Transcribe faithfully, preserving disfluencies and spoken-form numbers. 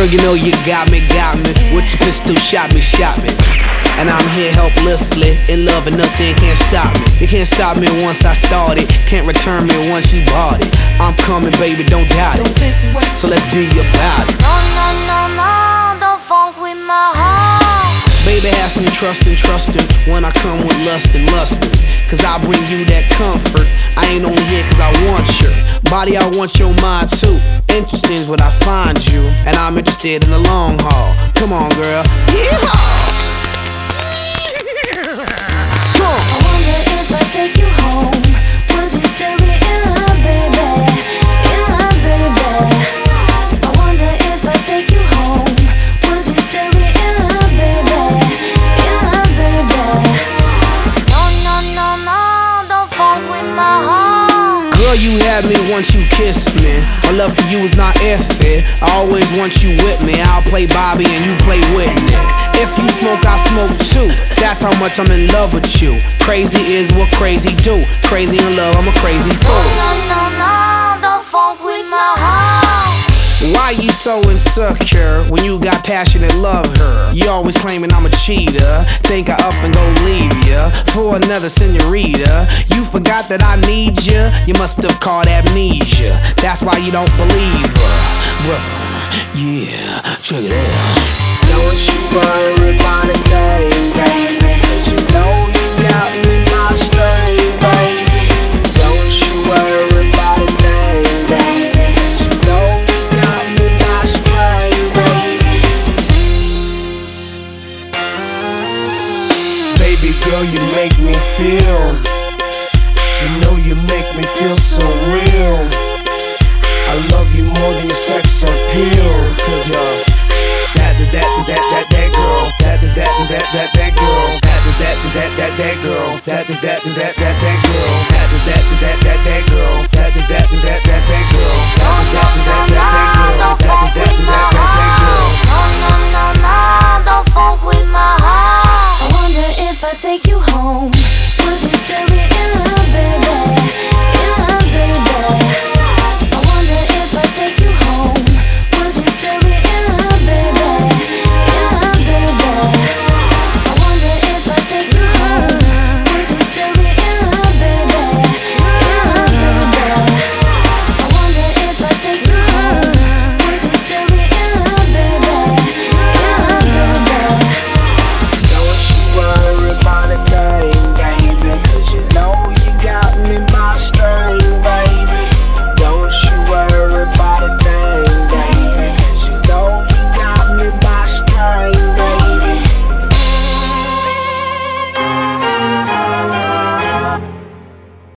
Girl, you know you got me, got me. With your pistol, shot me, shot me. And I'm here helplessly, in love and nothing can't stop me. You can't stop me once I started, can't return me once you bought it. I'm coming, baby, don't doubt it. So let's be about it. No, no, no, no, don't funk with my heart. Baby, have some trust and trustin' when I come with lust and lustin'. Cause I bring you that comfort. I ain't only here cause I want your body, I want your mind too. Interesting is what I find you, and I'm interested in the long haul. Come on, girl. Yeehaw! I wonder if I take you home, would you still be in love, baby? In love, baby. I wonder if I take you home, would you still be in love, baby? In love, baby. No, no, no, no, don't funk with my heart. Girl, you had me once you kissed me. My love for you is not if it. I always want you with me. I'll play Bobby and you play Whitney. If you smoke, I smoke too. That's how much I'm in love with you. Crazy is what crazy do. Crazy in love, I'm a crazy fool. No, no, no, don't funk with my heart. Why you so insecure when you got passionate love her? You always claiming I'm a cheater. Think I up and go leave ya for another senorita. You forgot that I need ya. You must have caught amnesia. That's why you don't believe her. Brother, yeah, check it out. Don't you worry about a thing, baby. Cause you know you got me my string, baby. Don't you worry about a thing, baby. Cause you know you got me my string, baby. Baby girl, you make me feel. You know you make me feel so real. I love you more than your sex appeal. Cause you're that, that, that, that, that, that girl, that, that, that, that, that, that girl.